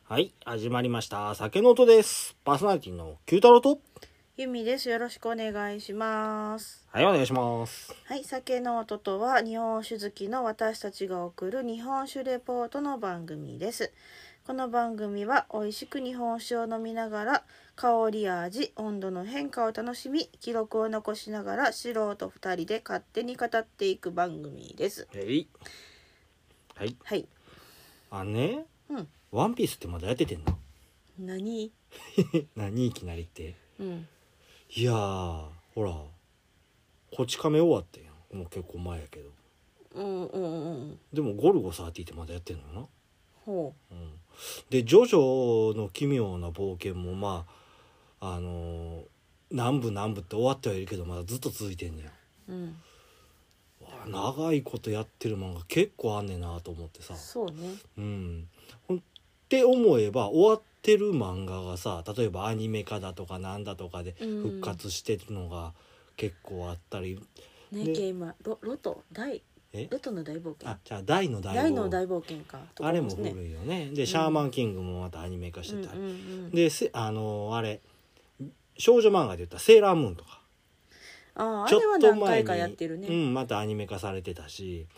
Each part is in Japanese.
はい、始まりました。酒の音です。パーソナリティの九太郎と。 ゆみです。よろしくお願いします。 はい、お願いします。 はい、酒の音とは日本酒好きの私たちが送る日本酒レポートの番組です。この番組は美味しく日本酒を飲みながら香りや味、温度の変化を楽しみ、記録を残しながら素人2人で勝手に語っていく番組です。 はい。はい。 はい。 うん。ワンピースってまだやっててんの？ 何？ 何いきなりって。 うん。 いやー、ほら、こち亀終わってんやん。もう結構前やけど。でもゴルゴ13ってまだやってんのよな。 ほう。で、ジョジョの奇妙な冒険も南部って終わってはいるけどまだずっと続いてんねや。長いことやってる漫画結構あんねんなと思ってさ。 そうね。 って思えば終わってる漫画がさ、例えばアニメ化だとかなんだとかで復活してるのが結構あったり、 ね、今ロトの大冒険。 じゃあ大の大冒険か、 あれも古いよね。で、シャーマンキングもまたアニメ化してたり、であれ少女漫画で言ったらセーラームーンとかあれは何回かやってるね。 またアニメ化されてたし、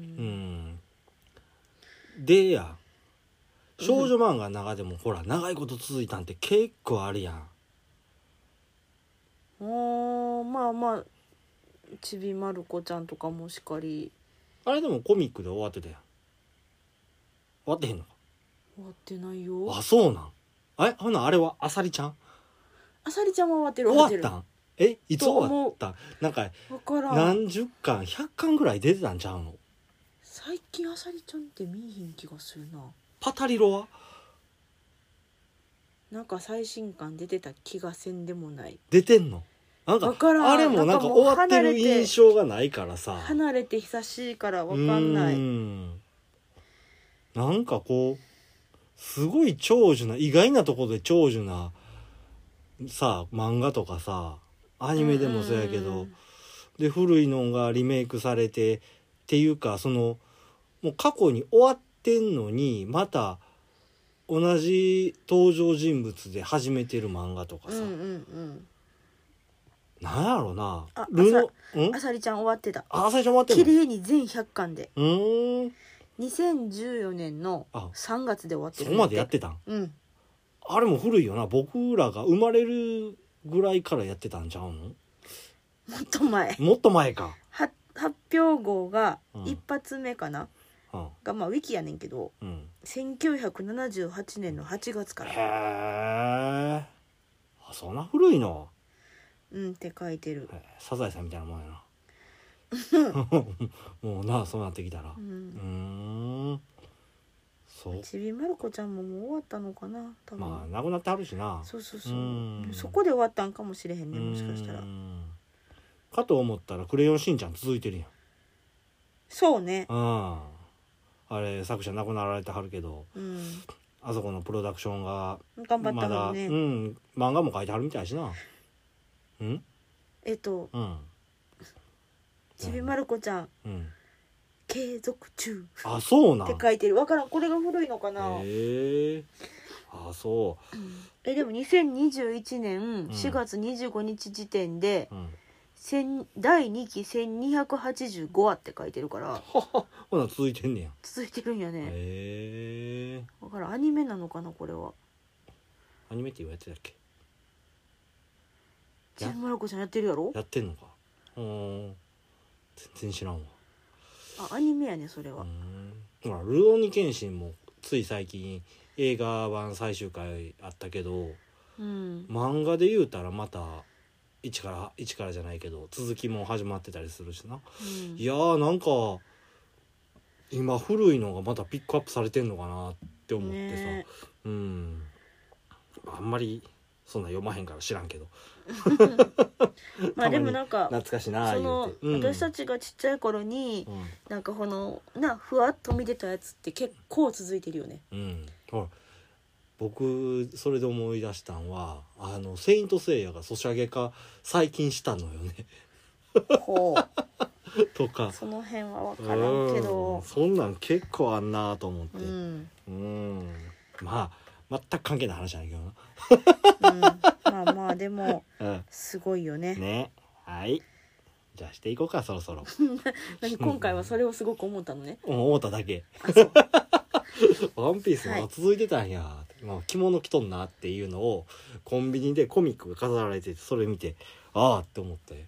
で少女漫画の中でもほら長いこと続いたんって結構あるやん。 まあちびまる子ちゃんとかもしかり。 あれでもコミックで終わってたやん。終わってへんのか？ 終わってないよ。 あ、そうなん。ほなあれはあさりちゃん？ あさりちゃんも終わってる。 終わったん？いつ終わったん？なんかわからん。 何十巻100巻ぐらい出てたんちゃうの？ 最近あさりちゃんって見えひん気がするな。 パタリロはなんか最新刊出てた気がせんでもない。 出てんの？なんかあれもなんか終わってる印象がないからさ。 離れて久しいからわかんない。 なんかこうすごい長寿な、意外なところで長寿なさ漫画とかさアニメでもそうやけど、で古いのがリメイクされてっていうか、もう過去に終わってんのにまた同じ登場人物で始めてる漫画とかさ、なんやろな。 あさりちゃん終わってた。 あさりちゃん終わってんの？ 綺麗に全100巻で。2014年の3月で終わってる。 そこまでやってたん？あれも古いよな。僕らが生まれるぐらいからやってたんちゃうの？ もっと前。 もっと前か。 発表号が一発目かな、がウィキやねんけど、1978年の8月から。 へえ。そんな古いの？ って書いてる。 サザエさんみたいなもんやな。もうな、そうなってきたら。そう。 ちびまる子ちゃんももう終わったのかな、多分。 亡くなってはるしな。 そう。そこで終わったんかもしれへんね、もしかしたら。 かと思ったらクレヨンしんちゃん続いてるやん。 そうね。 あれ作者亡くなられてはるけど、あそこのプロダクションが頑張ったのね。 漫画も書いてはるみたいしな。 ちびまる子ちゃん、継続中。 あ、そうなんって書いてる。わからん、これが古いのかな。 そう。 でも2021年4月25日時点で、第2期1285話って書いてるから。 ほな続いてんねや。 続いてるんやね。だからアニメなのかな、これは。 アニメって言われてたっけ？ ちびまる子ちゃんやってるやろ？ やってんのか。全然知らんわ。 アニメやね、それは。 ルローニケンシンもつい最近映画版最終回あったけど、漫画で言うたらまた一からじゃないけど続きも始まってたりするしな。いやー、なんか今古いのがまたピックアップされてんのかなって思ってさ、あんまりそんな読まへんから知らんけどでもなんか懐かしいな言うて、私たちがちっちゃい頃に、なんかふわっと見てたやつって結構続いてるよね。 僕それで思い出したんはセイントセイヤがソシャゲ化最近したのよねとか、 その辺は分からんけど、 そんなん結構あんなと思って、 全く関係ない話なんやまあまあでもけどなすごいよね。 ね。はいじゃあしていこうかそろそろ今回はそれをすごく思ったのね。 思っただけあそうワンピースが続いてたんや、まあ、着物着とんなっていうのをコンビニでコミックが飾られててそれ見てああって思って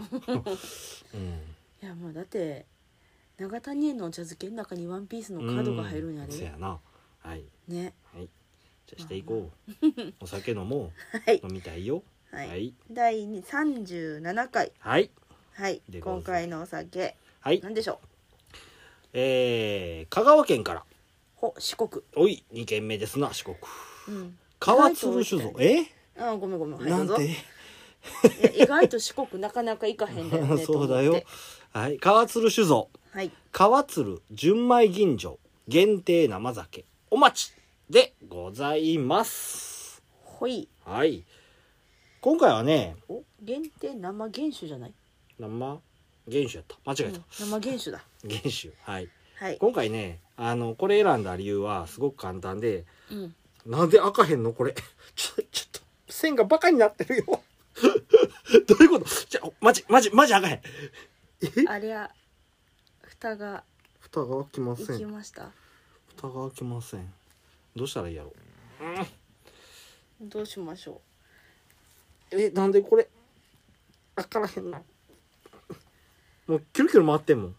いやもうだって長谷園のお茶漬けの中にワンピースのカードが入るんやでそやなはいね。 はいじゃあしていこうお酒飲もうはい飲みたいよはい、第37回はいはいでございます今回のお酒はい何でしょ香川県からう。四国。 おい2軒目ですな四国川川鶴酒造ごめんはいなんてどうぞ。意外と四国なかなか行かへんだよねそうだよ。はい川鶴酒造はい川鶴純米吟醸限定生酒お待ちでございます。 ほい。 はい今回はねお限定生原酒じゃない。 生原酒やった間違えた、 生原酒だ。 原酒はいはい。 今回ねこれ選んだ理由はすごく簡単でうんなんで開かへんのこれちょっと線がバカになってるよどういうことマジ開かへんありゃ蓋が蓋が開きませいきんました。 蓋が開きませんどうしたらいいやろどうしましょなんでこれ開からへんのもうキュルキュル回ってんもんう。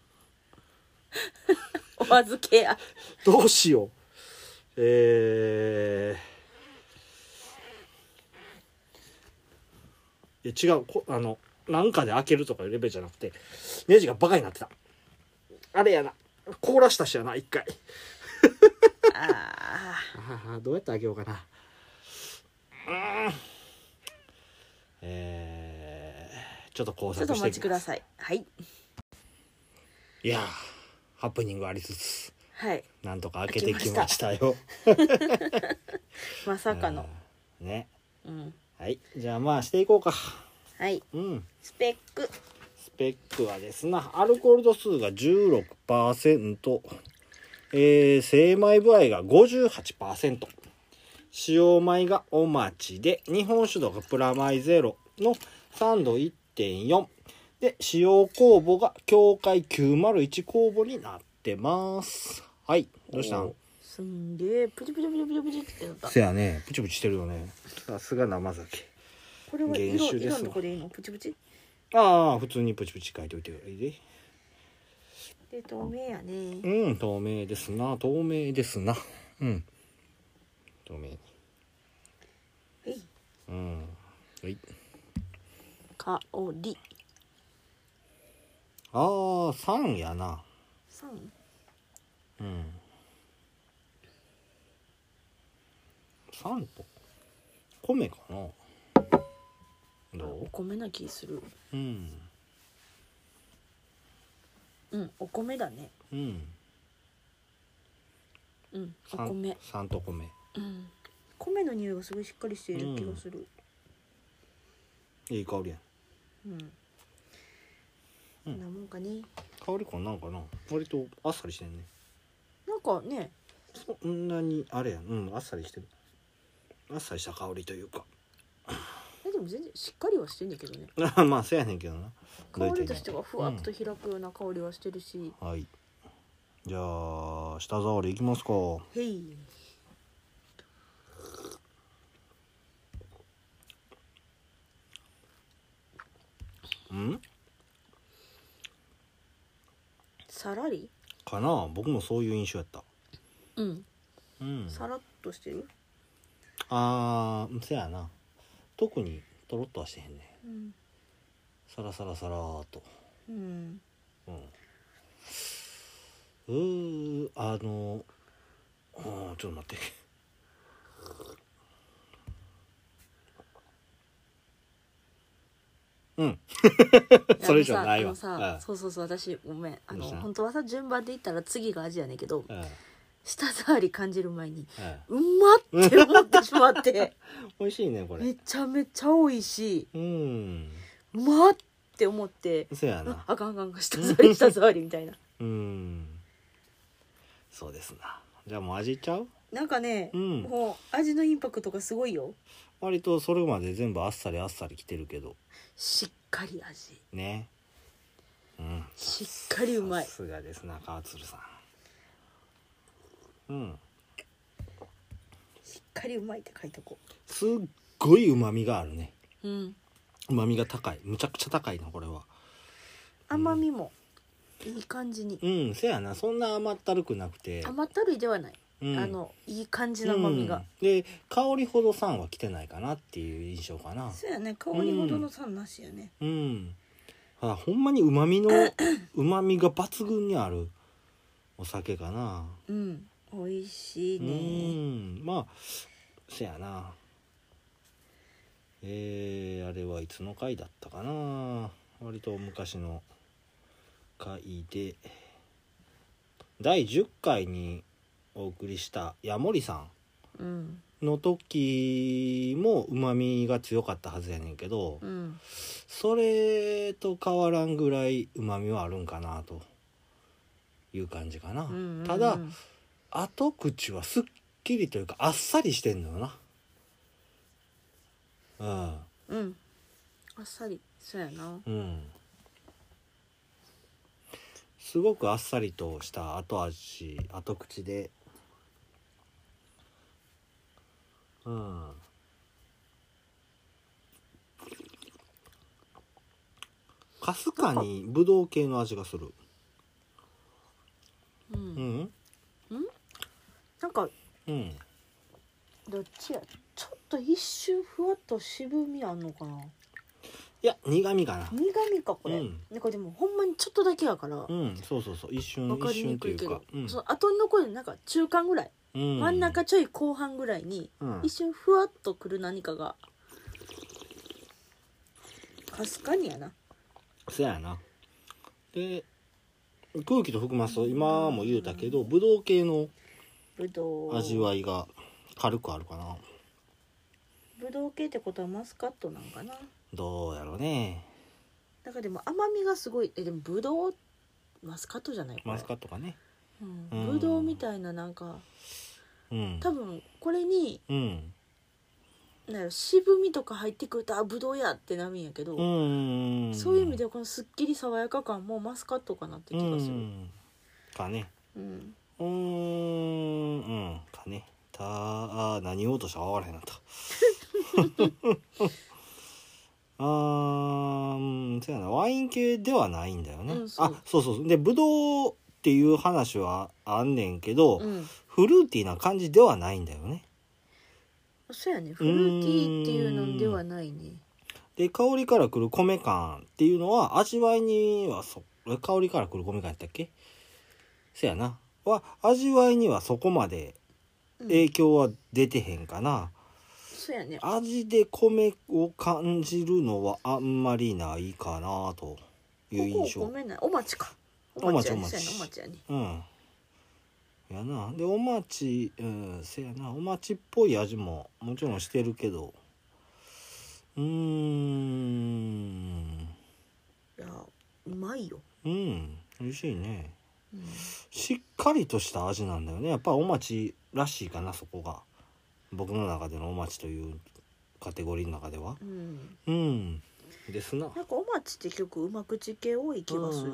お預けや。 どうしよういや違うなんかで開けるとかいうレベルじゃなくてネジがバカになってたあれやな凍らしたしやな一回どうやって開けようかなちょっと工ちょっとお待ち作してきますください。はいいやーハプニングありつつはい。 なんとか開けてきましたよまさかの。 ねうんはいじゃあまあしていこうかはい。 うんスペック。 スペックはですなアルコール度数が 16%、精米部合が 58%、 使用米がお待ちで日本酒度がプラマイゼロの酸度 1.4 で使用酵母が協会901酵母になってますはいどうしたんすんげえプチプチプチプチプチってなった。 せやねプチプチしてるよねさすが生酒これは原色酒ですわ色のこでいいの？プチプチああ普通にプチプチ書いておいていいでで透明やね。 透明ですな透明ですな透明はいはい香り酸やな酸。 酸と米かなどおう米な気する。 うんお米だね。お米。 酸と米米の匂いがすごいしっかりしている気がする。 いい香りやこんなもんかね。 香りこんなんかな割とあっさりしてんねなんかね。 そんなにあれやあっさりしてるあっさりした香りというかでも全然しっかりはしてんだけどね。 まあそうやねんけどな香りとしてはふわっと開くような香りはしてるし。 はいじゃあ舌触りいきますかへい。さらりかな僕もそういう印象やったさらっとしてる。 せやな特にとろっとはしてへんねサラサラサラーっとちょっと待ってそれ以上ないわそう私ごめんどうした本当はさ順番で言ったら次が味やねんけど、 うん舌触り感じる前に、うまって思ってしまって美味しいねこれめちゃめちゃ美味しい。うまって思ってそうやなあかん舌触りみたいな。 そうですなじゃあもう味いっちゃう？ なんかね、 うんもう味のインパクトがすごいよ。 割とそれまで全部あっさりあっさりきてるけどしっかり味。 ね。 しっかりうまい。 さすがですな川鶴さん。 しっかりうまいって書いとこすっごい旨味があるね。 う。 旨味が高い、むちゃくちゃ高いなこれは。 甘みもいい感じに。 せやな、そんな甘ったるくなくて、 甘ったるいではない。いい感じの甘みが。 で香りほど酸は来てないかなっていう印象かな。 そうやね、香りほどの酸なしやね。 ほんまに旨味が抜群にあるお酒かな。 美味しいね。 まあせやな。あれはいつの回だったかな。割と昔の回で第10回にお送りしたヤモリさんの時も旨味が強かったはずやねんけど、それと変わらんぐらい旨味はあるんかなという感じかな。ただ後口はすっきりというかあっさりしてんのよな。あっさり、そうやな。 すごくあっさりとした後口で、かすかにブドウ系の味がする。 なんかどっちや、ちょっと一瞬ふわっと渋みあんのかな。 いや苦味かな。 苦味かこれ。なんかでもほんまにちょっとだけやから。 そう一瞬わかりにくいけど、 一瞬というか、 その後に残るなんか中間ぐらい、真ん中ちょい後半ぐらいに、一瞬ふわっとくる何かがかすかにやな。 そやな。で空気と含ますと今も言うたけどブドウ系の味わいが軽くあるかな。 ブドウ系ってことはマスカットなんかな。 どうやろうね。 だからでも甘みがすごい。でもブドウマスカットじゃないこれ。 マスカットかね。 ブドウみたいななんか、多分これに、なんや渋みとか入ってくるとブドウやってなるんやけど、そういう意味ではこのすっきり爽やか感もマスカットかなって気がする。 かね。かね。何言おうとしたか分からへんなった。そうやな、ワイン系ではないんだよね。そうでブドウっていう話はあんねんけど、フルーティーな感じではないんだよね。 そうやね、フルーティーっていうのではないね。 で香りからくる米感っていうのは味わいには香りからくる米感やったっけ。そやな味わいにはそこまで影響は出てへんかな。 そうやね。 味で米を感じるのはあんまりないかなという印象。 ごめんな、お町か。 お町やね。やな。でお町、せやな、お町っぽい味ももちろんしてるけど、いやうまいよ。 美味しいね。しっかりとした味なんだよね。やっぱお町らしいかな、そこが僕の中でのお町というカテゴリーの中では。ですな。 なんかお町って結構うま口系多い気がする。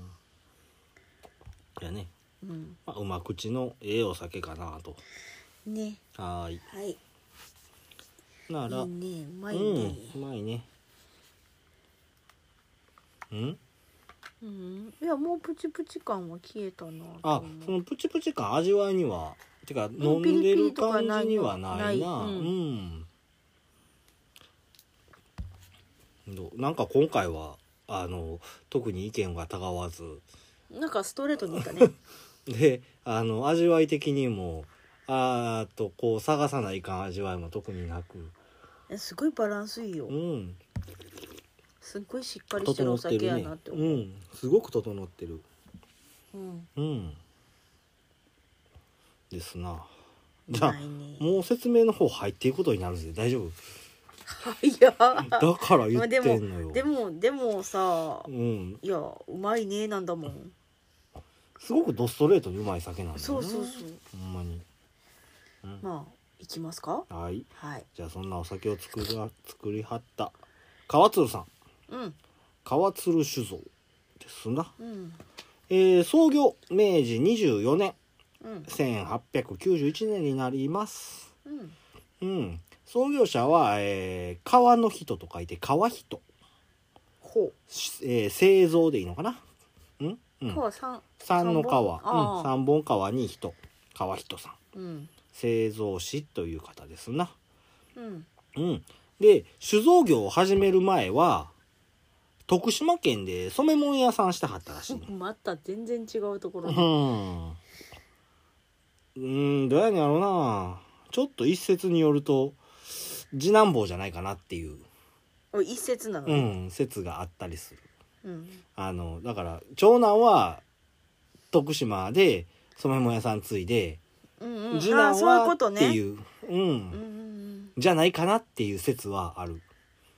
やね。うま口のお酒かなと。 ね。 はい。なら。 いいね、うまいね。 うまいね。 いやもうプチプチ感は消えたな。 そのプチプチ感味わいにはてか飲んでる感じにはないな。なんか今回は特に意見がたがわず、 なんかストレートに言ったね。 で味わい的にもこう探さないかん味わいも特になく、 すごいバランスいいよ。すっごいしっかりしてるお酒やなって思う。 すごく整ってる。ですな。じゃあもう説明の方入っていくことになるんで大丈夫？ いやだから言ってんのよ。 でもさ、いやうまいねなんだもん。 すごくドストレートにうまい酒なんだよね。 そうほんまに。 まあいきますか。 はい、 はい。 じゃあそんなお酒を作りはった川鶴さん、川鶴酒造ですな。創業明治24年、1891年になります。創業者は、川の人と書いて川人。製造でいいのかな。 川三の川、三本川に人、川人さん、製造士という方ですな。で酒造業を始める前は徳島県で染め物屋さんしてはったらしい、 また全然違うところどうやねんやろうな。ちょっと一説によると次男坊じゃないかなっていう一説なの、 説があったりする。だから長男は徳島で染め物屋さん継いで、次男はっていう、じゃないかなっていう説はある。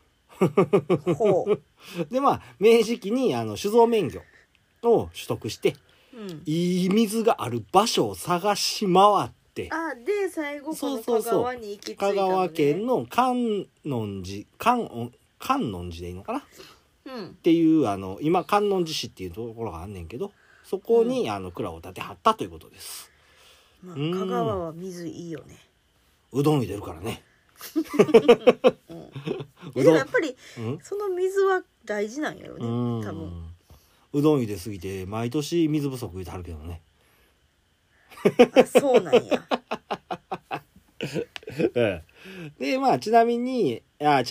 でまあ明治期に酒造免許を取得して、いい水がある場所を探し回って、 で最後この香川に行き着いたのね。 香川県の観音寺でいいのかな、っていう今観音寺市っていうところがあんねんけど、そこに蔵を建てはったということです。 香川は水いいよね。 うどん茹でるからね。 でもやっぱりその水は大事なんやろね、多分。 うどん茹ですぎて毎年水不足言うてはるけどね。 そうなんや。 でまあちなみに蔵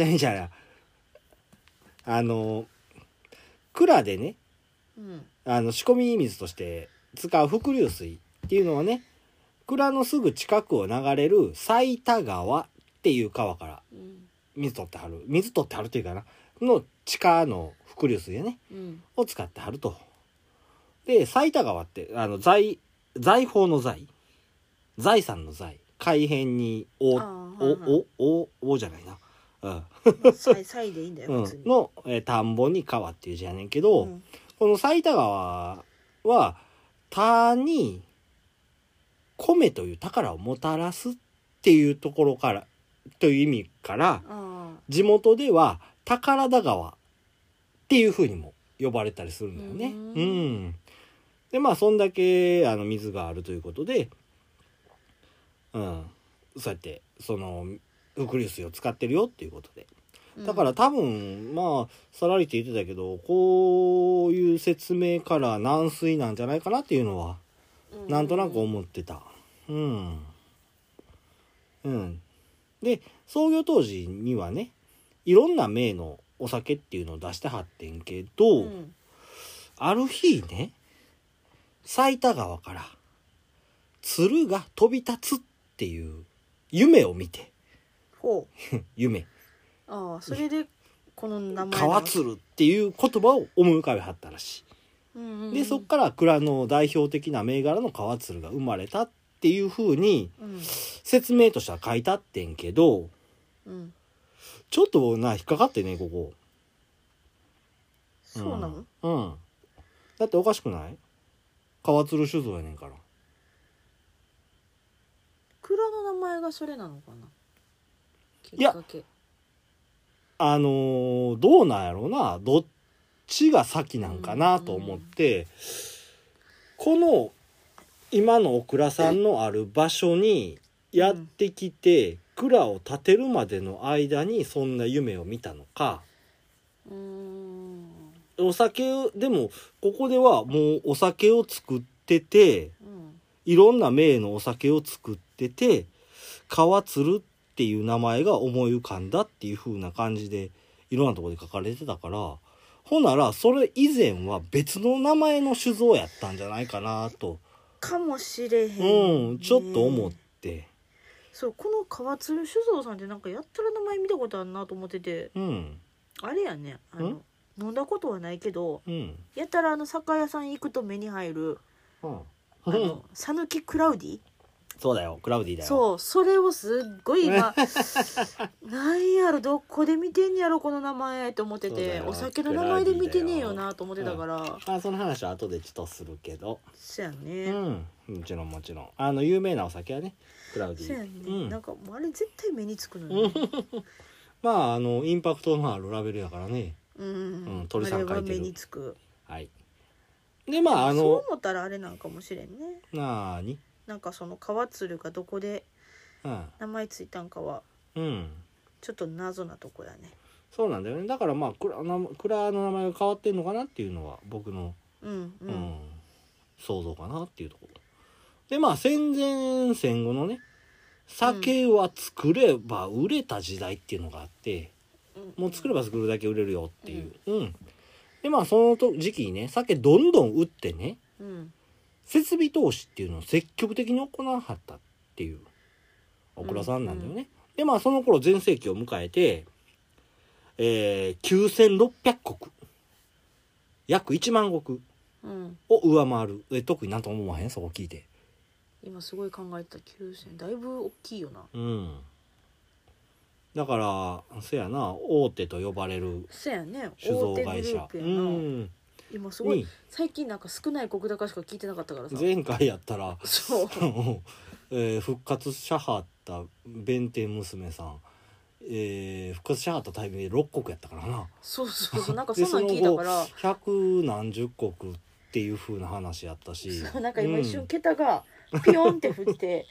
でね、仕込み水として使う伏流水っていうのはね、蔵のすぐ近くを流れる斉田川っていう川から水取ってはるっていうかなの地下の伏流水やね、を使ってはると。で斉田川って財宝の財産の財、海辺におじゃないな、 サイでいいんだよ、別にの田んぼに川っていう字やねんけど、この斉田川は田に米という宝をもたらすっていうところからという意味から、地元では宝田川っていう風にも呼ばれたりするんだよね。でまあそんだけ水があるということで、そうやってその伏流水を使ってるよっていうことで、だから多分まあさらりって言ってたけど、こういう説明から軟水なんじゃないかなっていうのはなんとなく思ってた。で創業当時にはね、いろんな名のお酒っていうのを出してはってんけど、ある日ね、斉田川から鶴が飛び立つっていう夢を見て夢それでこの名前川鶴っていう言葉を思い浮かべはったらしい。でそっから蔵の代表的な銘柄の川鶴が生まれたっていう風に説明としては書いてあってんけど、ちょっと引っかかってね、ここ。 そうなの？ だっておかしくない？川鶴酒造やねんから。 蔵の名前がそれなのかな？ いや、どうなんやろうな、どっちが先なんかなと思って、この今のお蔵さんのある場所にやってきて、蔵を建てるまでの間にそんな夢を見たのか、お酒をでもここではもうお酒を作ってて、いろんな名のお酒を作ってて、川鶴っていう名前が思い浮かんだっていう風な感じでいろんなところで書かれてたから、ほんならそれ以前は別の名前の酒造やったんじゃないかなとかもしれへん、 ちょっと思って。 そう、この川鶴酒造さんってなんかやったら名前見たことあるなと思ってて、あれやね、飲んだことはないけど、やったら酒屋さん行くと目に入る讃岐クラウディそうだよクラウディだよ。 そうそれをすっごい今なんやろどこで見てんやろこの名前と思ってて、お酒の名前で見てねえよなと思ってたから、 その話は後でちょっとするけど、 そうやね、 もちろんもちろん有名なお酒はねクラウディ。 そうやね、なんかあれ絶対目につくのよねまあインパクトのあるラベルやからね。鳥さん書いてる。 あれは目につく。 はい。でまあそう思ったらあれなんかもしれんね。 なんかその川鶴がどこで名前ついたんかはちょっと謎なとこやね。 そうなんだよね。だからまあ蔵の名前が変わってんのかなっていうのは僕の想像かなっていうところで、まあ戦前戦後のね酒は作れば売れた時代っていうのがあって、もう作れば作るだけ売れるよっていう、でまあその時期にね酒どんどん売ってね、設備投資っていうのを積極的に行わはったっていうお蔵さんなんだよね。でまあその頃全盛期を迎えて、9600石約1万石を上回る、特になんとも思わへんそこ聞いて。 今すごい考えてた。9000だいぶ大きいよな。 だからせやな大手と呼ばれるせやね酒造会社。 今すごい最近なんか少ない石高しか聞いてなかったからさ。 前回やったらそう復活しはった弁天娘さん、復活しはったタイミングで6石やったからな。 そうなんかそんなん聞いたから百何十石っていう風な話やったし、 なんか今一瞬桁がピヨンって振って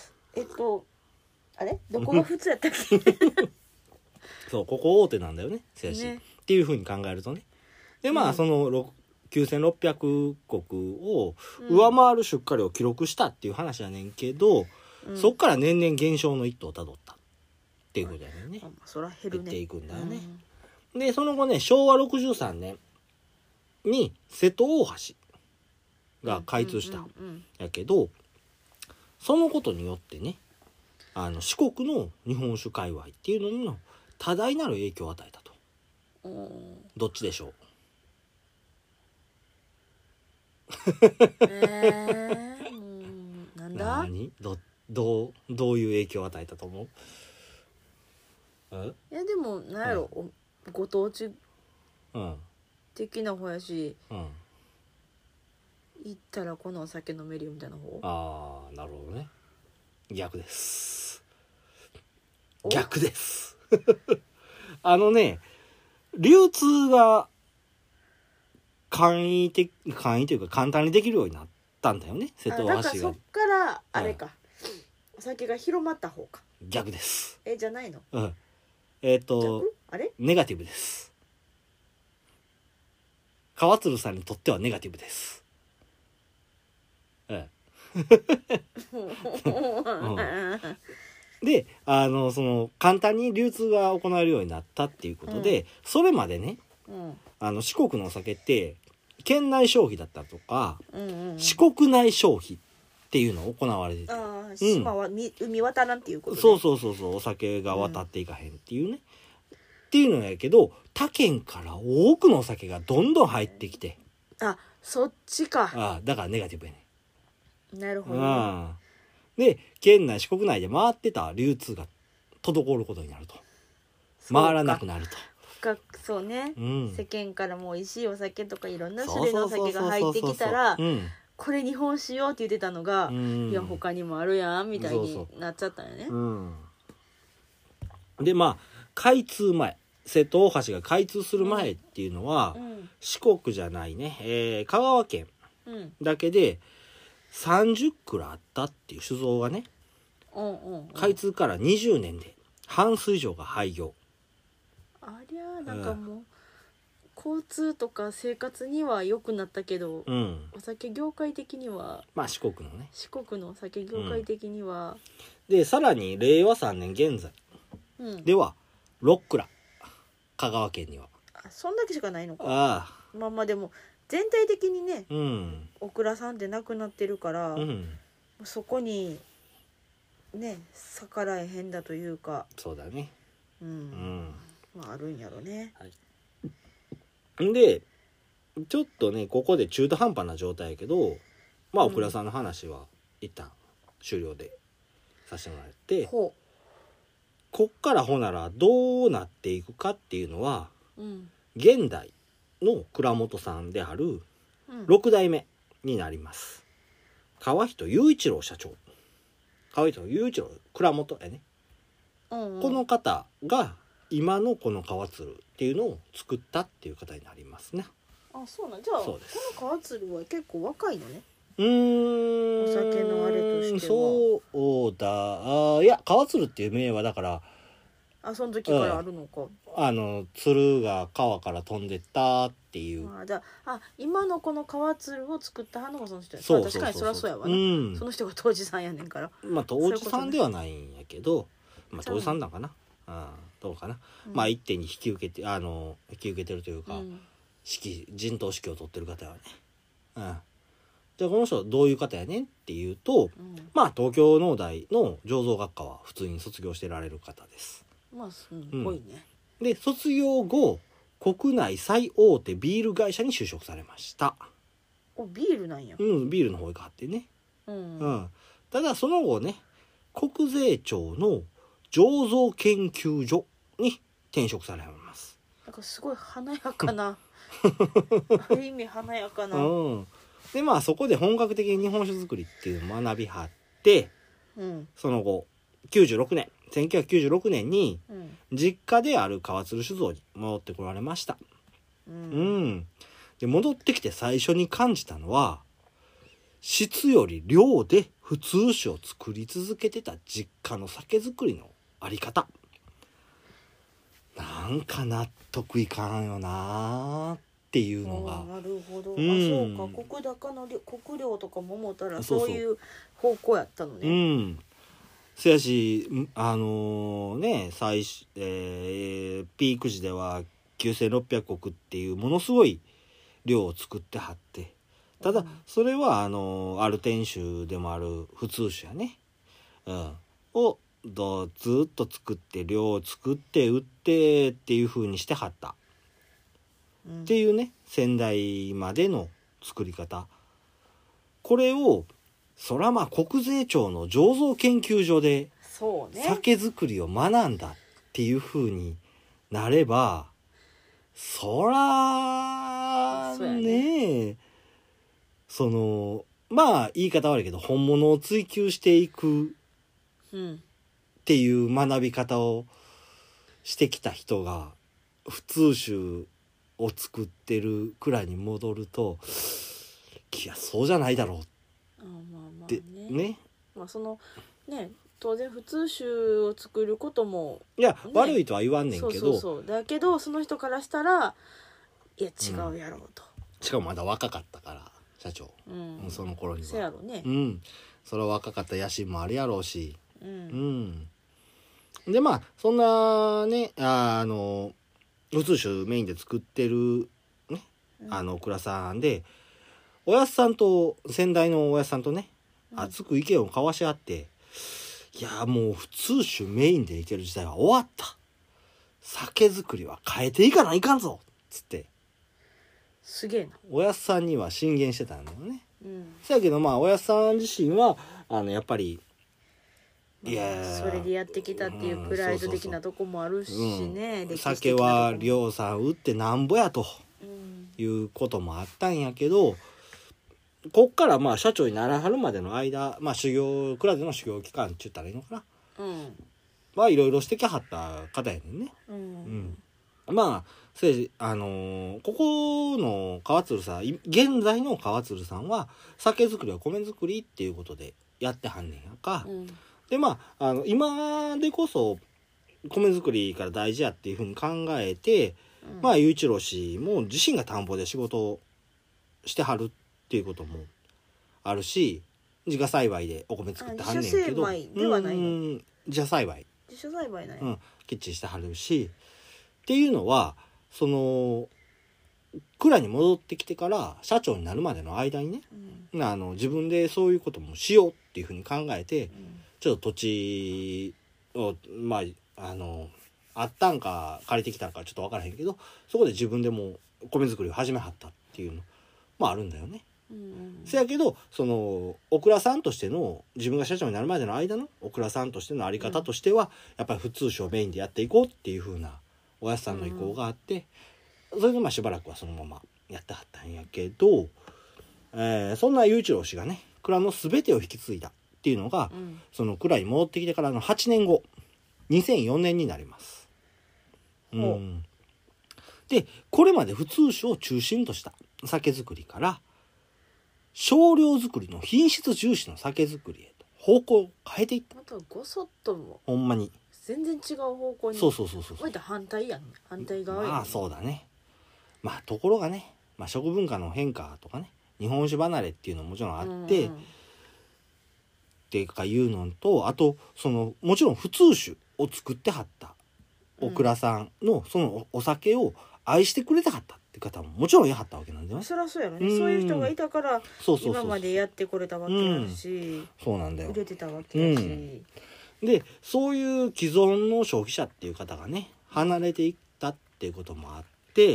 あれどこが普通やったっけそうここ大手なんだよねせやし、っていう風に考えるとね。でまあその9600石を上回る出荷量を記録したっていう話やねんけど、そっから年々減少の一途をたどったっていうことやねんね。 そら減るね。 減っていくんだよね。でその後ね昭和63年に瀬戸大橋が開通したやけど、そのことによってね四国の日本酒界隈っていうのにも多大なる影響を与えたと。どっちでしょうなんだどういう影響を与えたと思う？ いやでもなんやろ、ご当地的な方やし、行ったらこのお酒飲めるよみたいな方。 ああなるほどね。逆です流通が簡易というか簡単にできるようになったんだよね瀬戸大橋が。 だからそっからあれか、お酒が広まった方か。 逆です。 じゃないの？あれネガティブです。川鶴さんにとってはネガティブです。でその簡単に流通が行えるようになったっていうことで、それまでね、四国のお酒って県内消費だったりとか、四国内消費っていうのを行われてて、 島は海渡らんっていうことね。 そうお酒が渡っていかへんっていうね、っていうのやけど他県から多くのお酒がどんどん入ってきて、 そっちか。 だからネガティブやね。 なるほど。 で県内四国内で回ってた流通が滞ることになると、回らなくなると。 そうね、世間からも美味しいお酒とかいろんな種類のお酒が入ってきたら、これ日本酒よって言ってたのが、いや他にもあるやんみたいになっちゃったよね。 でまあ開通前、瀬戸大橋が開通する前っていうのは、四国じゃないね、香川県だけで30蔵あったっていう酒造がね、開通から20年で半数以上が廃業。 ありゃなんかもう、交通とか生活には良くなったけど、お酒業界的には四国のね、 四国のお酒業界的には、 でさらに令和3年現在では6蔵香川県には。 そんだけしかないのか。まあでも全体的にね、お蔵さんってなくなってるから、そこにね逆らえへんだというか。 そうだね。 あるんやろね。 でちょっとねここで中途半端な状態やけど、お蔵さんの話は一旦終了でさせてもらってほこっからほならどうなっていくかっていうのはう。うん現代の蔵元さんであるうん 6代目になります川人雄一郎社長。川人雄一郎蔵元やね、 うんうん、 この方が今のこの川鶴っていうのを作ったっていう方になりますね。 あ、そうなん。じゃあこそうですの川鶴は結構若いのね。 お酒のあれとしてはそうだ。いや川鶴っていう名はだからあ、その時からあるのか。 鶴が川から飛んでったっていう。 じゃあ今のこの川鶴を作ったのがその人や。 そう確かにそりゃそうやわな、その人が当時さんやねんから。 まあ当時さんではないんやけど、まあ当時さんなんかな、どうかな、まあ一手に引き受けてるというか、陣頭指揮を取ってる方やね。じゃあこの人はどういう方やねんっていうと、まあ東京農大の醸造学科は普通に卒業してられる方です。 まあすごいね。 で卒業後国内最大手ビール会社に就職されました。 ビールなんや。 ビールの方行かはってね。ただその後ね国税庁の醸造研究所に転職されます。 なんかすごい華やかなある意味華やかな、 でまあそこで本格的に日本酒造りっていうのを学びはって、その後1996年に実家である川鶴酒造に戻ってこられました。で戻ってきて最初に感じたのは質より量で普通酒を作り続けてた実家の酒造りのあり方。なんか納得いかんよなっていうのが。 なるほど。そうか、国領とかも思ったらそういう方向やったのね。 せやしピーク時では9600石っていうものすごい量を作ってはって、ただそれはアルテン酒でもある普通酒やね、をずっと作って量を作って売ってっていう風にしてはった、っていうね先代までの作り方。これをそらまあ国税庁の醸造研究所で酒造りを学んだっていう風になればそらねまあ言い方悪いけど本物を追求していくっていう学び方をしてきた人が普通酒を作ってるくらいに戻るといやそうじゃないだろうってね。 当然普通酒を作ることもいや、悪いとは言わんねんけど、 だけどその人からしたらいや違うやろうと、 しかもまだ若かったから社長、その頃にはそうやろね、 それは若かった野心もあるやろうし、でまあそんなね普通酒メインで作ってるね倉さんでおやっさんと先代のおやっさんとね熱く意見を交わし合って、いやもう普通酒メインでいける時代は終わった、酒造りは変えていかないかんぞっつってすげえなおやっさんには進言してたんだよね。そやけどまあおやっさん自身はやっぱりいやそれでやってきたっていうプライド的なとこもあるしね、 酒は量産売ってなんぼやということもあったんやけど、こっからまあ社長にならはるまでの間、まあ蔵での修行期間って言ったらいいのかな、まあいろいろしてきはった方やねんね。まあここの川鶴さん、現在の川鶴さんは酒造りは米作りっていうことでやってはんねんやんか。でまあ今でこそ米作りから大事やっていうふうに考えて、まあ雄一郎氏も自身が田んぼで仕事をしてはるっていうこともあるし、自家栽培でお米作ってはんねんけど、 自社栽培ではないの？ 自社栽培なんや、 きっちりしてはるしっていうのは蔵に戻ってきてから社長になるまでの間にね、自分でそういうこともしようっていうふうに考えて、ちょっと土地をまああったんか借りてきたんかちょっと分からへんけど、そこで自分でも米作りを始めはったっていうのもあるんだよね。 せやけどそのオクラさんとしての自分が社長になるまでの間のオクラさんとしてのあり方としては、やっぱり普通酒をメインでやっていこうっていう風なおやすさんの意向があって、それでまあしばらくはそのままやってはったんやけど、そんな雄一郎氏がね蔵の全てを引き継いだっていうのが、その蔵に戻ってきてからの8年後2004年になります。でこれまで普通酒を中心とした酒造りから少量作りの品質重視の酒造りへと方向を変えていった。 またごそっともほんまに全然違う方向に。 そう割と反対やん、反対側やん。 まあそうだね。まあところがね、食文化の変化とかね日本酒離れっていうのももちろんあって、ってかいうのと、あとそのもちろん普通酒を作ってはったオクラさんのそのお酒を愛してくれたかったって方ももちろんいはったわけなんだよね。 そりゃそうやろね。そういう人がいたから今までやってこれたわけやし、 そうなんだよ。 売れてたわけやし、 でそういう既存の消費者っていう方がね離れていったっていうこともあって、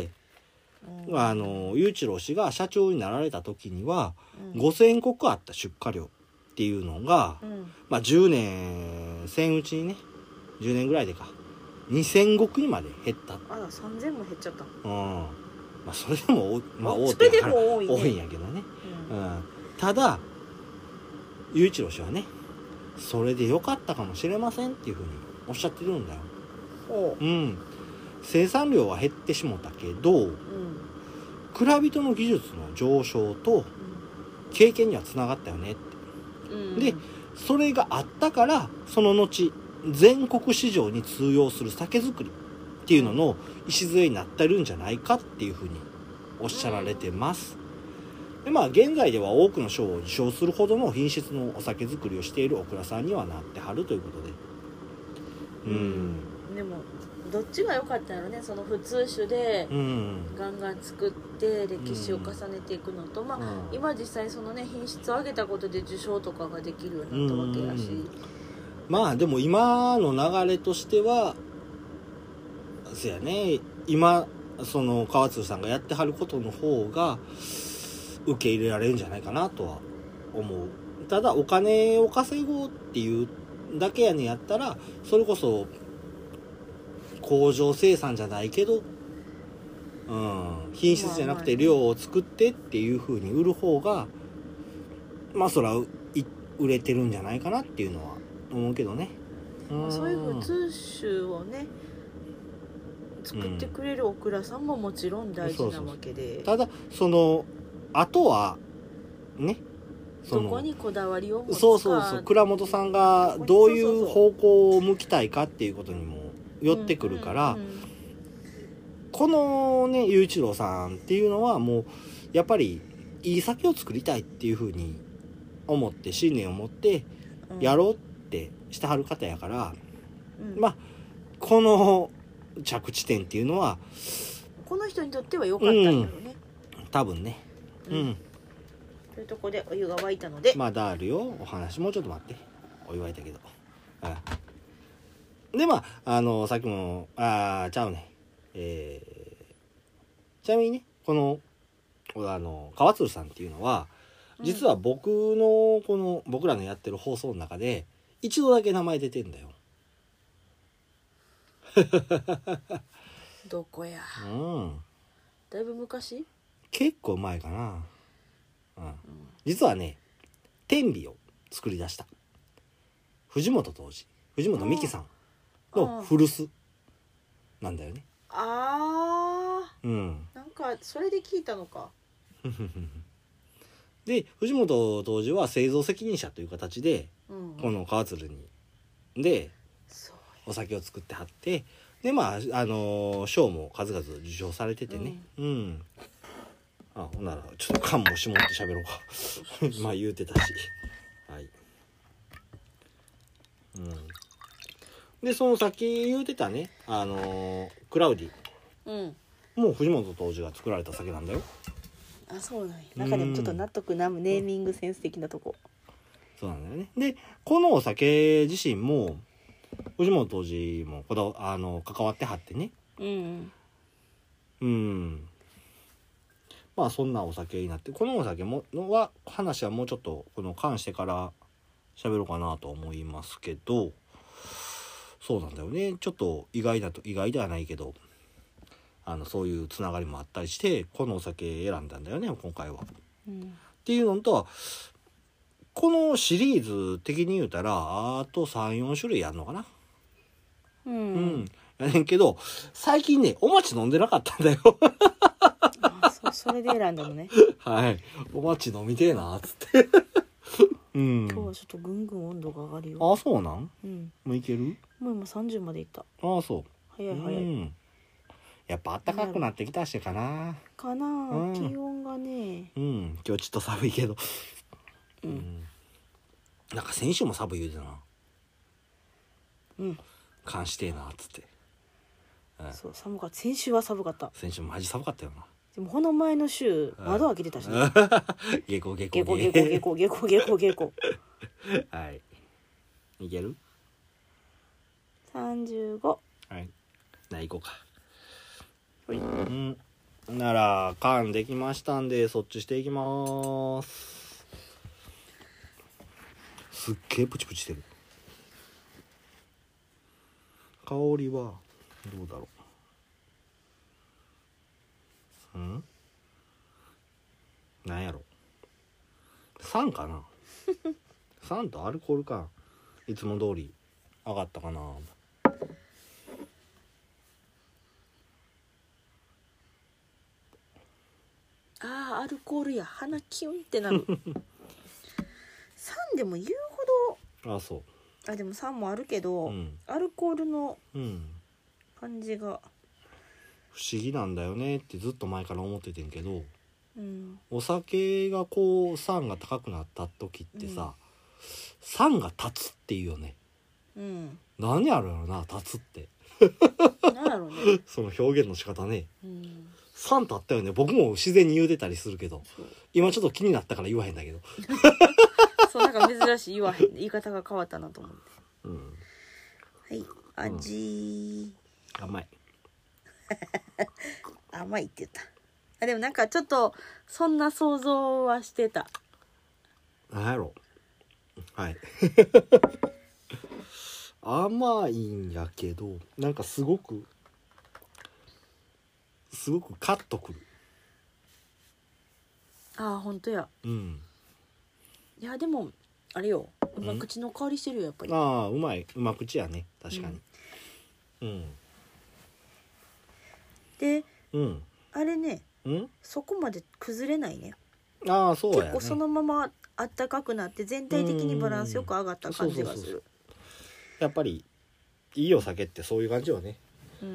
雄一郎氏が社長になられた時には、5,000石あった出荷量っていうのが、10年せんうちにね10年ぐらいでか2,000石にまで減った。 あら3,000も減っちゃった。 それでも大手やから多いんやけどね。ただ雄一郎氏はねそれで良かったかもしれませんっていうふうにおっしゃってるんだよ。生産量は減ってしもたけど、蔵人の技術の上昇と経験にはつながったよねって、でそれがあったからその後全国市場に通用する酒造りっていうのの礎になってるんじゃないかっていうふうにおっしゃられてます。で現在では多くの賞を受賞するほどの品質のお酒造りをしているオクラさんにはなってはるということで、 でもどっちが良かったんやろね。その普通酒でガンガン作って歴史を重ねていくのと、今実際そのね品質を上げたことで受賞とかができるようになったわけやし、 でも今の流れとしてはそうやね、今その川津さんがやってはることの方が受け入れられるんじゃないかなとは思う。ただお金を稼ごうっていうだけやねんやったらそれこそ工場生産じゃないけど、品質じゃなくて量を作ってっていう風に売る方がそら売れてるんじゃないかなっていうのは思うけどね。 そういう普通酒をね作ってくれるオクラさんももちろん大事なわけで、 ただそのあとはねどこにこだわりを持つか、 倉本さんがどういう方向を向きたいかっていうことにも寄ってくるから、このね雄一郎さんっていうのはもうやっぱりいい酒を作りたいっていうふうに思って信念を持ってやろうってしてはる方やから、この着地点っていうのはこの人にとっては良かったんだろうね、 多分ね。 というとこでお湯が沸いたのでまだあるよお話。もうちょっと待って、お湯沸いたけど。でさっきもちゃうね、ちなみにねこの川鶴さんっていうのは実は僕らのやってる放送の中で一度だけ名前出てんだよ。 どこや、だいぶ昔、 結構前かな。実はね天美を作り出した藤本美貴さんの古巣なんだよね。 なんかそれで聞いたのか。 で藤本当時は製造責任者という形で、この川鶴にでお酒を作ってはって、で賞も数々受賞されててね。ほんならちょっと缶も絞って喋ろうか言うてたし、でそのさっき言うてたねクラウディ、もう藤本当時が作られた酒なんだよ。 そうなんや。中でもちょっと納得なネーミングセンス的なとこ。 そうなんだよね。でこのお酒自身も藤本当時も関わってはってね。 まあそんなお酒になって、このお酒もは話はもうちょっとこの関してから喋ろうかなと思いますけど、そうなんだよね。ちょっと意外ではないけど、そういうつながりもあったりしてこのお酒選んだんだよね今回は。っていうのとは、このシリーズ的に言うたらあと 3,4 種類あるのかな。やねんけど最近ねお待ち飲んでなかったんだよそれで選んだのねはい、お待ち飲みてえなっつって今日はちょっとぐんぐん温度が上がるよ。 あ、そうなん？もういける？ もう今30までいった。 ああ、そう。 早い。 やっぱ暖かくなってきたしかな。 気温がね。 今日ちょっと寒いけど。なんか先週も寒い言うてな。感してえなっつって。 そう、寒かった。先週は寒かった。 先週マジ寒かったよな。 でもこの前の週窓開けてたしね。 下校。 はい。 いける ？35。 はい。行こうか。なら缶できましたんでそっちしていきます。すっげえプチプチしてる。香りはどうだろう。なんやろ。酸かな。酸とアルコールか。いつも通り上がったかな。 アルコールや。鼻キュンってなる酸でも言うほど。 そう。 でも酸もあるけど、アルコールの感じが、 不思議なんだよねってずっと前から思っててんけど、お酒がこう酸が高くなった時ってさ、酸が立つっていうよね。何やろうな、立つって何やろうねその表現の仕方ね。酸立ったよね。僕も自然に言うてたりするけど、今ちょっと気になったから言わへんだけどそう、なんか珍しい言い方が変わったなと思って。はい、味、 甘い甘いって言った。でもなんかちょっとそんな想像はしてた。 なんやろ。はい甘いんやけどなんかすごくカッとくる。 ほんとや。いやでもあれよ、うま口の香りしてるよやっぱり。 うま口やね、確かに。 で、あれね、そこまで崩れないね。 そうやね。 結構そのままあったかくなって全体的にバランスよく上がった感じがする。 やっぱりいいお酒ってそういう感じよね。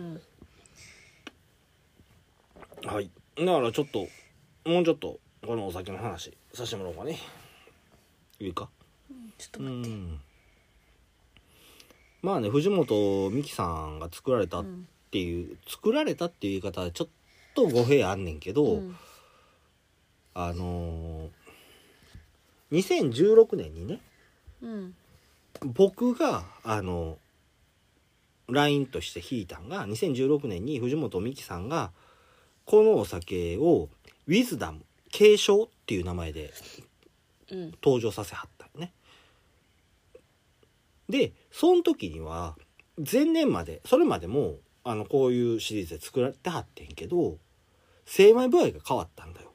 はい。だからもうちょっとこのお酒の話させてもらおうかね。いいか。 ちょっと待って。 まあね、藤本美貴さんが作られたっていう言い方はちょっと語弊あんねんけど、2016年にね、僕がLINE として引いたんが、2016年に藤本美貴さんがこのお酒をウィズダム継承っていう名前で登場させはったよね。でその時には前年までそれまでもこういうシリーズで作られてはってんけど、精米部合が変わったんだよ。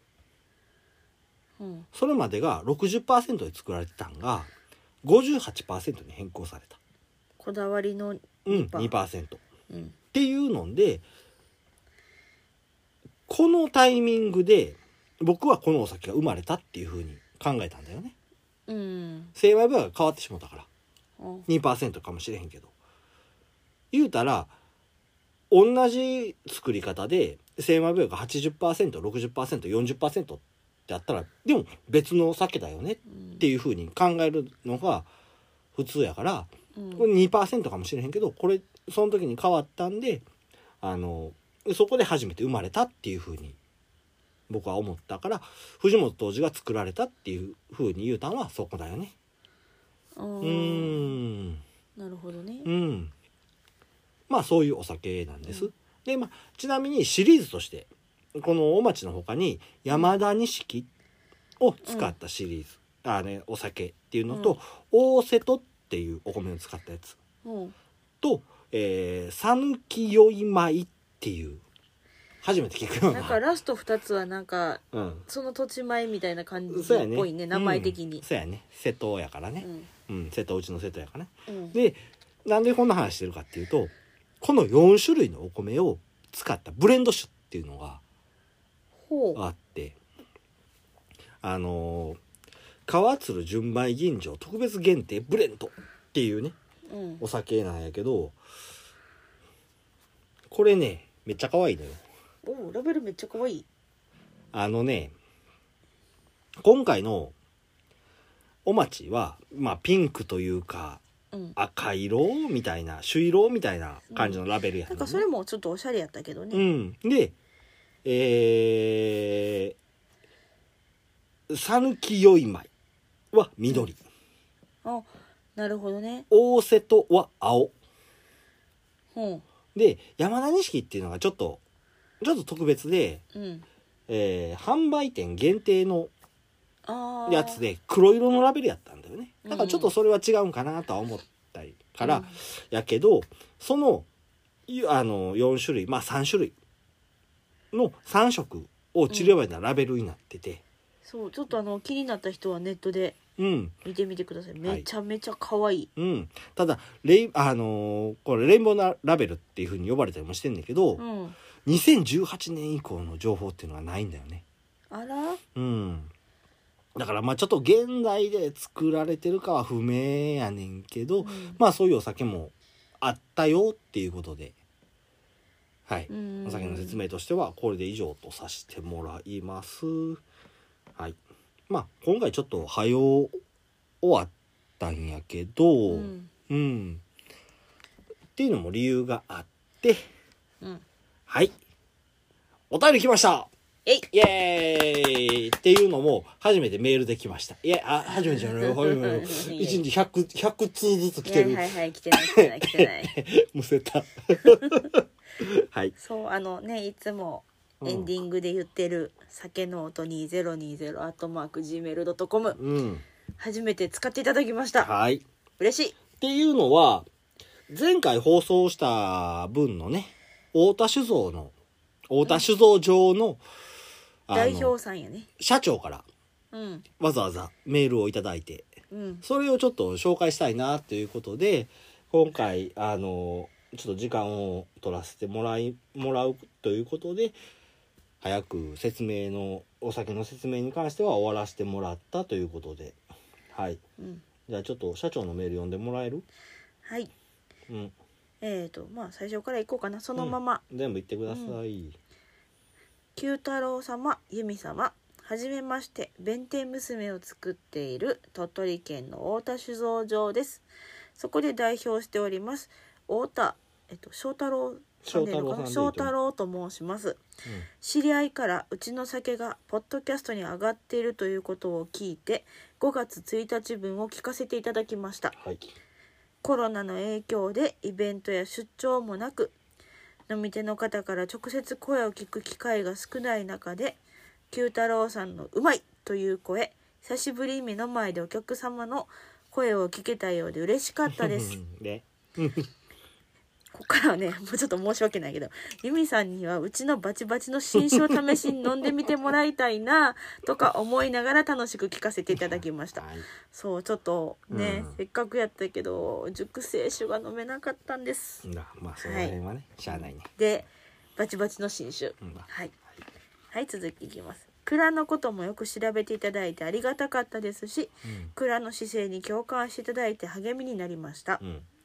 それまでが 60% で作られてたんが 58% に変更された。 こだわりの 2%、っていうので、このタイミングで僕はこのお酒が生まれたっていう風に考えたんだよね。精米部合が変わってしまったから、2% かもしれへんけど、言うたら同じ作り方で精米部合が 80%、60%、40% ってあったらでも別の酒だよねっていう風に考えるのが普通やから、これ 2% かもしれへんけど、これその時に変わったんでそこで初めて生まれたっていう風に僕は思ったから、藤本杜氏が作られたっていう風に言うたのはそこだよね。 なるほどね。 まあそういうお酒なんです。でちなみにシリーズとしてこのお町の他に山田錦を使ったシリーズ、お酒っていうのと、大瀬戸っていうお米を使ったやつ、と讃岐よい米っていう初めて聞くような。 なんかラスト2つはなんか、その土地米みたいな感じっぽいね、名前的に。 そうやね、瀬戸やからね、瀬戸内の瀬戸やからね、でなんでこんな話してるかっていうと、この4種類のお米を使ったブレンド酒っていうのがあって、川鶴純米吟醸特別限定ブレンドっていうね、お酒なんやけど、これねめっちゃ可愛いのよ。 ラベルめっちゃ可愛い。 今回のお町はピンクというか、赤色みたいな朱色みたいな感じのラベルやった、 なんかそれもちょっとおしゃれやったけどね。 で讃岐よい米は緑、 なるほどね。 大瀬戸は青、で山田錦っていうのがちょっと特別で、販売店限定のやつで黒色のラベルやったんだよね。だからちょっとそれは違うんかなとは思ったりから、やけどその4種類3種類の3色を散りばめたラベルになってて、 そうちょっと気になった人はネットで見てみてください。めちゃめちゃ可愛い。 ただこれレインボーラベルっていう風に呼ばれたりもしてんだけど、2018年以降の情報っていうのはないんだよね。 あら？ だからちょっと現代で作られてるかは不明やねんけど、そういうお酒もあったよっていうことで、お酒の説明としてはこれで以上とさせてもらいます。今回ちょっと早終わったんやけど、っていうのも理由があって、お便り来ました。イエーイっていうのも初めてメールで来ました。初めてじゃない1日100通ずつ来てる。 来てないむせた。 そういつもエンディングで言ってる酒の音2020@gmail.com、初めて使っていただきました。嬉しい。 っていうのは前回放送した分のね、太田酒造場の代表さんやね、 社長からわざわざメールをいただいて、それをちょっと紹介したいなということで、今回ちょっと時間を取らせてもらうということで、早くお酒の説明に関しては終わらせてもらったということで、じゃあちょっと社長のメール読んでもらえる？ 最初からいこうかな。そのまま、 全部言ってください。 九太郎様、由美様、はじめまして。弁天娘を作っている鳥取県の太田酒造場です。そこで代表しております太田翔太郎チャンネルかな、翔太郎と申します。知り合いからうちの酒がポッドキャストに上がっているということを聞いて、5月1日分を聞かせていただきました。コロナの影響でイベントや出張もなく、飲み手の方から直接声を聞く機会が少ない中で、九太郎さんのうまいという声、久しぶりに目の前でお客様の声を聞けたようで嬉しかったですここからはね、もうちょっと申し訳ないけど、由美さんにはうちのバチバチの新酒を試しに飲んでみてもらいたいなとか思いながら楽しく聞かせていただきました。そうちょっとね、せっかくやったけど熟成酒が飲めなかったんです。 その辺はね、しゃあないね。 でバチバチの新酒、続きいきます。蔵のこともよく調べていただいてありがたかったですし、蔵の姿勢に共感していただいて励みになりました。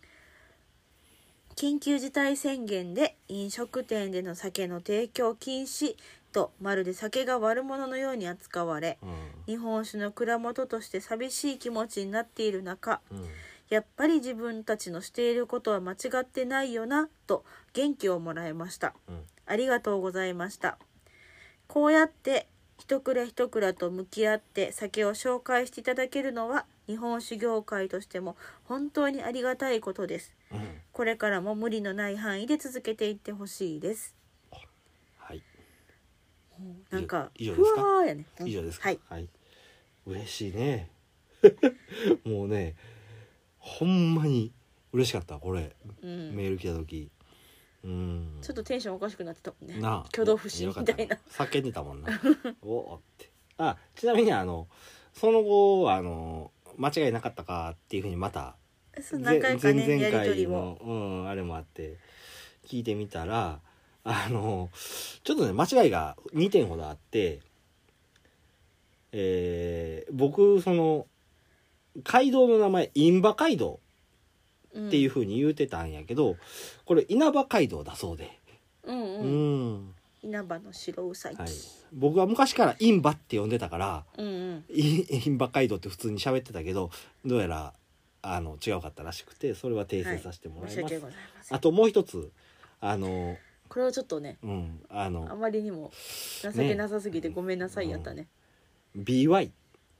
緊急事態宣言で飲食店での酒の提供禁止とまるで酒が悪者のように扱われ、日本酒の蔵元として寂しい気持ちになっている中、やっぱり自分たちのしていることは間違ってないよなと元気をもらいました。ありがとうございました。こうやって一蔵一蔵と向き合って酒を紹介していただけるのは日本酒業界としても本当にありがたいことです。これからも無理のない範囲で続けていってほしいです。 なんか以上ですかふわーやね。 以上ですか。 はいはい、嬉しいねもうねほんまに嬉しかったこれ、メール来た時。 ちょっとテンションおかしくなってたもんね。 なあ挙動不審みたいな。 叫んでたもんなおおって。ちなみにその後間違いなかったかっていうふうにまた何回かね前々 やり取り回をの、あれもあって聞いてみたらちょっとね間違いが2点ほどあって、僕その街道の名前印旛街道っていう風に言うてたんやけど、これ稲葉街道だそうで、 稲葉の白うさぎ、 僕は昔から印旛って呼んでたから、 印旛街道って普通に喋ってたけど、どうやら違うかったらしくて、それは訂正させてもらいます。 申し訳ございません。 あともう一つこれはちょっとね、あまりにも情けなさすぎてごめんなさいやったね。 BY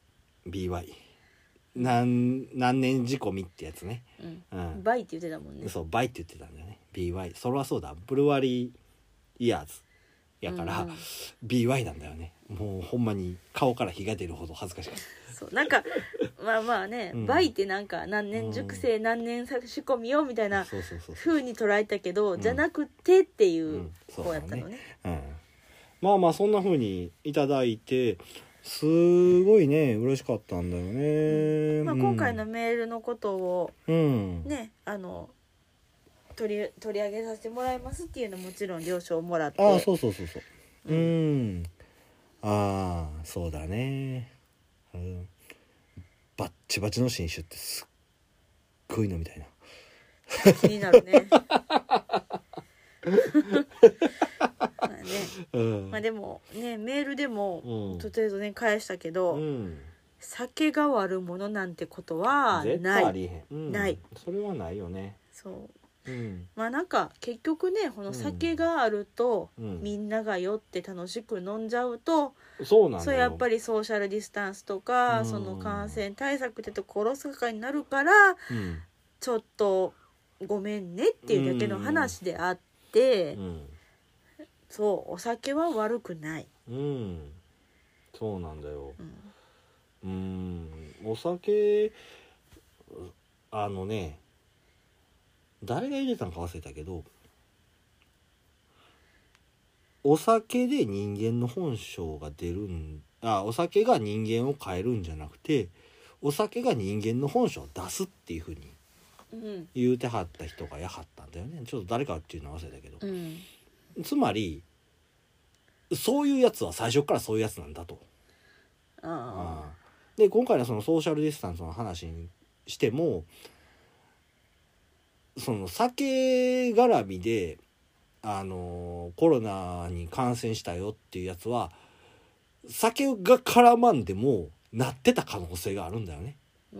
何年仕込みってやつね、 バイって言ってたもんね。 そうバイって言ってたんだよね。 BY それはそうだ、ブルワリーイヤーズやから、BY なんだよね。もうほんまに顔から火が出るほど恥ずかしかった。 そうなんかまあね、バイってなんか何年熟成、何年仕込みよみたいな風に捉えたけど、じゃなくてっていう方やったのね。 まあそんな風にいただいてすごいね嬉しかったんだよね。 今回のメールのことをね、取り上げさせてもらいますっていうのもちろん了承をもらって。 そうそうだね、バッチバチの新種ってすっごいのみたいな気になるねでもねメールでもとりあえずね返したけど、酒が割るものなんてことはない。 絶対ありへん、 ない。 それはないよね。 そう、なんか結局ねこの酒があると、みんなが酔って楽しく飲んじゃうと、 そうなんだよ。 やっぱりソーシャルディスタンスとか、その感染対策ってところすかになるから、ちょっとごめんねっていうだけの話であって、そうお酒は悪くない。 そうなんだよ。お酒誰が入れたのか忘れたけど、お酒で人間の本性が出るお酒が人間を変えるんじゃなくて、お酒が人間の本性を出すっていう風に言うてはった人がやはったんだよね。ちょっと誰かっていうのは忘れたけど、つまりそういうやつは最初からそういうやつなんだと。で今回のそのソーシャルディスタンスの話にしても、その酒絡みでコロナに感染したよっていうやつは酒が絡まんでもなってた可能性があるんだよね。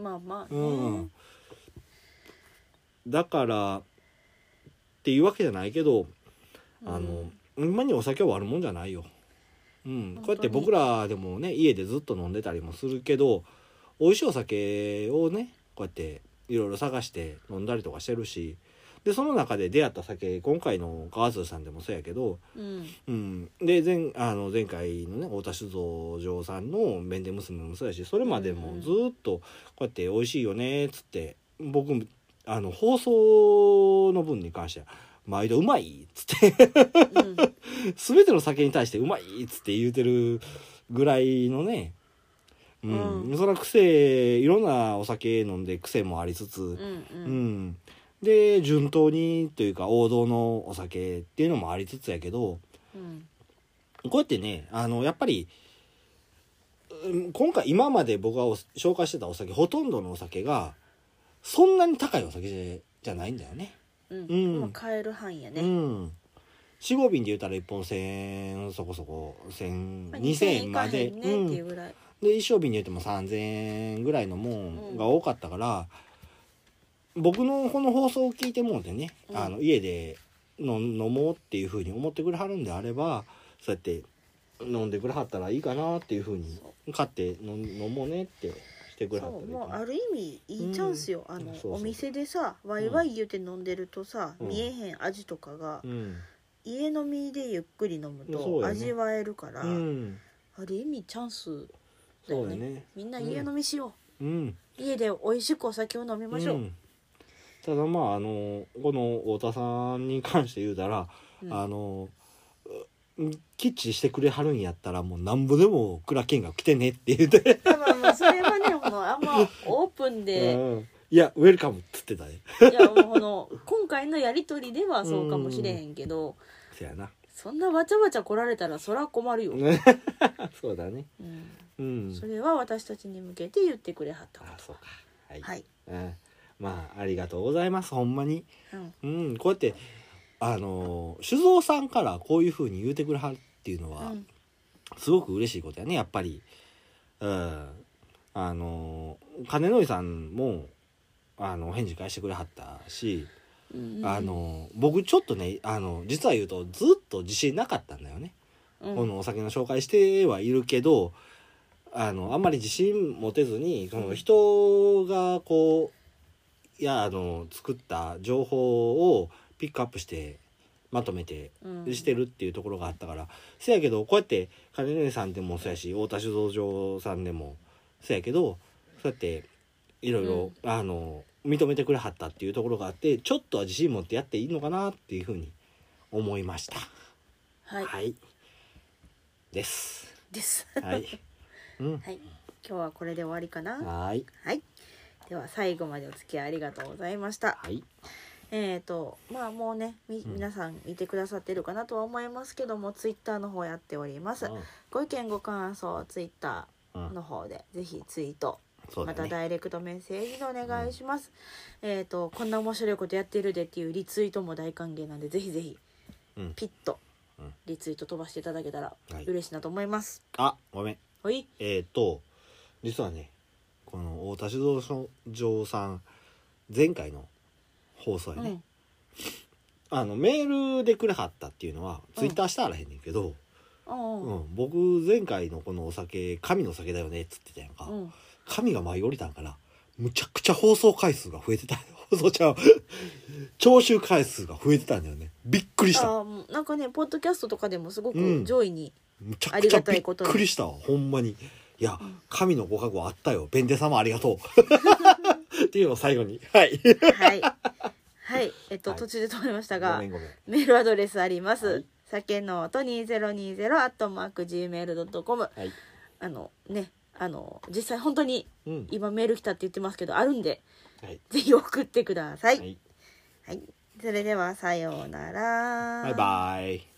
だからっていうわけじゃないけど、ほんまにお酒は悪もんじゃないよ。こうやって僕らでもね家でずっと飲んでたりもするけど、美味しいお酒をねこうやっていろいろ探して飲んだりとかしてるし、でその中で出会った酒、今回の川津さんでもそうやけど、で前回のね太田酒造場さんの弁天娘もそうやし、それまでもずっとこうやって美味しいよねっつって、僕放送の分に関しては毎度うまいっつって全ての酒に対してうまいっつって言うてるぐらいのね、そらいろんなお酒飲んで癖もありつつ、で順当にというか王道のお酒っていうのもありつつやけど、こうやってねやっぱり今まで僕が紹介してたお酒、ほとんどのお酒がそんなに高いお酒じゃないんだよね。 買える範囲やね。 4,5 瓶で言うたら1本1,000円そこそこ2,000円まで、で一升瓶で言っても3,000円ぐらいのもんが多かったから、僕のこの放送を聞いてもうてね、家で飲もうっていう風に思ってくれはるんであれば、そうやって飲んでくれはったらいいかなっていう風に買って飲もうねってしてくれはったらいいかな。 もうある意味いいチャンスよ。お店でさワイワイ言うて飲んでるとさ、見えへん味とかが家飲みでゆっくり飲むとそうやね味わえるから、 うんある意味チャンスだよね。 そうやねみんな家飲みしようんう、家で美味しくお酒を飲みましょう、 んただまあこの太田さんに関して言うたら、きっちりしてくれはるんやったらもうなんぼでも蔵見学来てねって言うてまあそれはねあんまオープンでいやウェルカムっつってたねいやもう今回のやり取りではそうかもしれへんけど、 そやなそんなわちゃわちゃ来られたらそら困るよ、 そうだねそれは私たちに向けて言ってくれはったこと。 そうかはい、 はい、 まあありがとうございますほんまにうんこうやって酒造さんからこういう風に言うてくれはるっていうのは、すごく嬉しいことやねやっぱり。金野井さんも返事返してくれはったし、僕ちょっとね実は言うとずっと自信なかったんだよね、このお酒の紹介してはいるけどあんまり自信持てずにその人がこう作った情報をピックアップしてまとめてしてるっていうところがあったから、せやけどこうやって金根さんでもそうやし太田酒造場さんでもそうやけどそうやっていろいろ認めてくれはったっていうところがあってちょっとは自信持ってやっていいのかなっていうふうに思いました。はい、ですはい、 はい、今日はこれで終わりかな。 はい、 では最後までお付き合いありがとうございました。まあもうね皆さん見てくださってるかなとは思いますけども、ツイッターの方やっております。ご意見ご感想ツイッターの方でぜひツイート、またダイレクトメッセージでお願いします。こんな面白いことやってるでっていうリツイートも大歓迎なんでぜひぜひピッとリツイート飛ばしていただけたら嬉しいなと思います。 ごめん。 はい。 実はねこの太田酒造場さん前回の放送やね、メールでくれはったっていうのはツイッターしたらへんねんけど、僕前回のこのお酒神の酒だよねっつってたやんか、神が舞い降りたんからむちゃくちゃ放送回数が増えてた聴取回数が増えてたんだよね。びっくりした。 なんかねポッドキャストとかでもすごく上位にむちゃくちゃびっくりしたわほんまに。いや、神のご加護あったよ弁天様ありがとうっていうのを最後にはい途中で止まりましたがメールアドレスあります、酒の音2020@gmail.com、実際本当に今メール来たって言ってますけどあるんで、ぜひ送ってください。それではさようなら。 バイバイ。